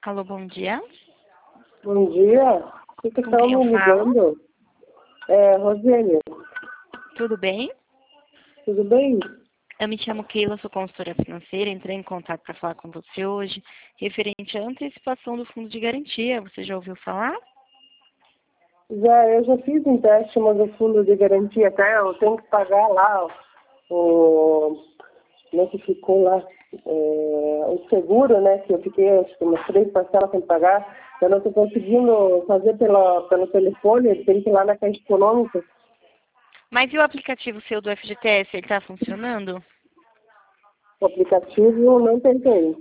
Alô, bom dia. Bom dia. Por que Com estão quem eu me falo? ligando? Rosênia, Tudo bem? tudo bem? Eu me chamo Keila, sou consultora financeira. Entrei em contato para falar com você hoje, referente à antecipação do fundo de garantia. Você já ouviu falar? Eu já fiz empréstimo do fundo de garantia, até eu tenho que pagar lá como é que ficou lá, o seguro, né, que eu fiquei acho que umas 3 parcelas sem pagar. Eu não estou conseguindo fazer pelo telefone, tem que ir lá na Caixa Econômica. Mas e o aplicativo seu do FGTS, ele está funcionando? O aplicativo não tentei.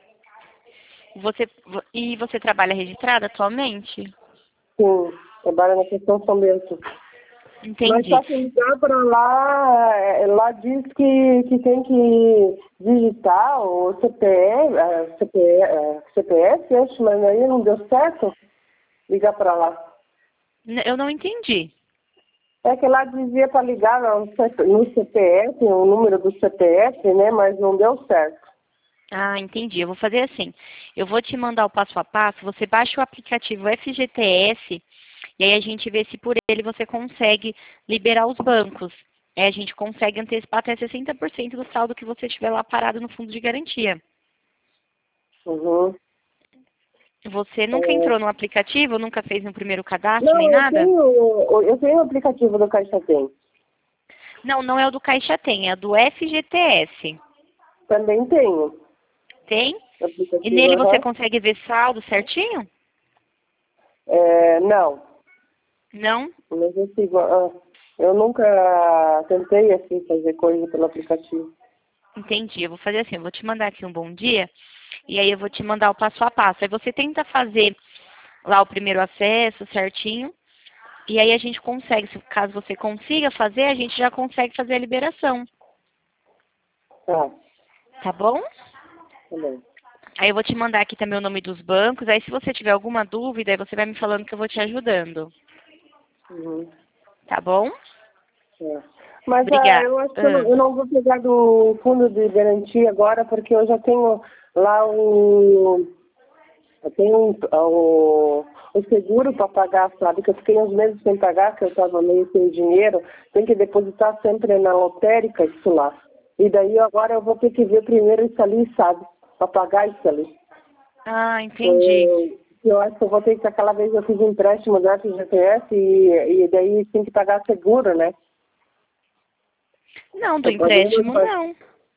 E você trabalha registrada atualmente? Sim, trabalho na questão São Bento. Mas Entendi. só que ligar para lá, lá diz que tem que digitar o CPF, acho, mas aí não deu certo ligar para lá. Eu não entendi. É que lá dizia para ligar no CPF, o número do CPF, né, mas não deu certo. Ah, entendi. Eu vou fazer assim. Eu vou te mandar o passo a passo. Você baixa o aplicativo FGTS e aí a gente vê se por ele você consegue liberar os bancos. A gente consegue antecipar até 60% do saldo que você tiver lá parado no fundo de garantia. Uhum. Você nunca É, entrou no aplicativo, nunca fez um primeiro cadastro, nem não, nada? eu tenho o aplicativo do Caixa Tem. Não, não é o do Caixa Tem, é do FGTS. Também tenho Tem? o E aplicativo, nele você aham. consegue ver saldo certinho? Não. Não? Mas eu sigo, eu nunca tentei assim fazer coisa pelo aplicativo. Entendi. Eu vou fazer assim, eu vou te mandar aqui um bom dia e aí eu vou te mandar o passo a passo. Aí você tenta fazer lá o primeiro acesso certinho e aí a gente consegue, se caso você consiga fazer, a gente já consegue fazer a liberação, Tá, tá bom? tá bom. Aí eu vou te mandar aqui também o nome dos bancos, aí se você tiver alguma dúvida, aí você vai me falando que eu vou te ajudando, Uhum. tá bom? É. Mas Obrigada. eu acho que eu não vou pegar do fundo de garantia agora, porque eu já tenho lá eu tenho o seguro para pagar, sabe? Que eu fiquei uns meses sem pagar, que eu estava meio sem dinheiro. Tem que depositar sempre na lotérica isso lá. E daí agora eu vou ter que ver primeiro isso ali, sabe? Para pagar isso ali. Ah, entendi. Eu acho que eu vou ter que, aquela vez eu fiz um empréstimo do FGTS e daí tem que pagar seguro, né? Não, do Eu paguei empréstimo não.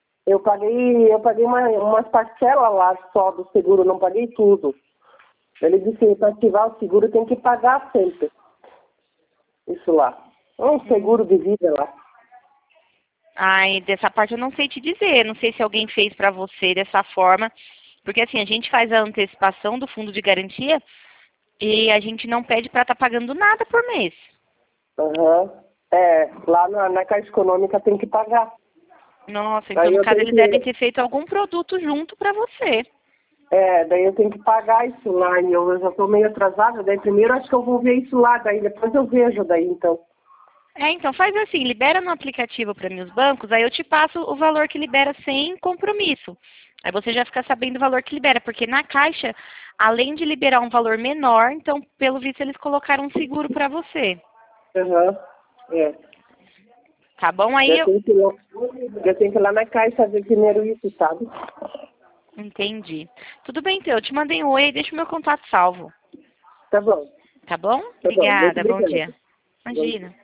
umas parcelas lá só do seguro, não paguei tudo. Ele disse que para ativar o seguro tem que pagar sempre. Isso lá. Um seguro de vida lá. Ai, dessa parte eu não sei te dizer, não sei se alguém fez para você dessa forma, porque assim, a gente faz a antecipação do fundo de garantia e a gente não pede para estar pagando nada por mês. Aham. Lá na Caixa Econômica tem que pagar. Nossa, então Daí no eu caso tenho eles devem que, ter feito algum produto junto para você. daí eu tenho que pagar isso lá e eu já estou meio atrasada, daí primeiro acho que eu vou ver isso lá, daí depois eu vejo daí então. Então faz assim, libera no aplicativo para mim os bancos, aí eu te passo o valor que libera sem compromisso. Aí você já fica sabendo o valor que libera, porque na Caixa, além de liberar um valor menor, então pelo visto eles colocaram um seguro para você. Aham. É. Tá bom? Aí Eu eu tenho que ir lá, eu tenho que ir lá na Caixa ver primeiro isso, sabe? entendi. Tudo bem, então, eu te mandei um oi e deixa o meu contato salvo. Tá bom. Tá bom? Tá bom. Muito Obrigada, bom obrigada. dia. Bom dia. Imagina.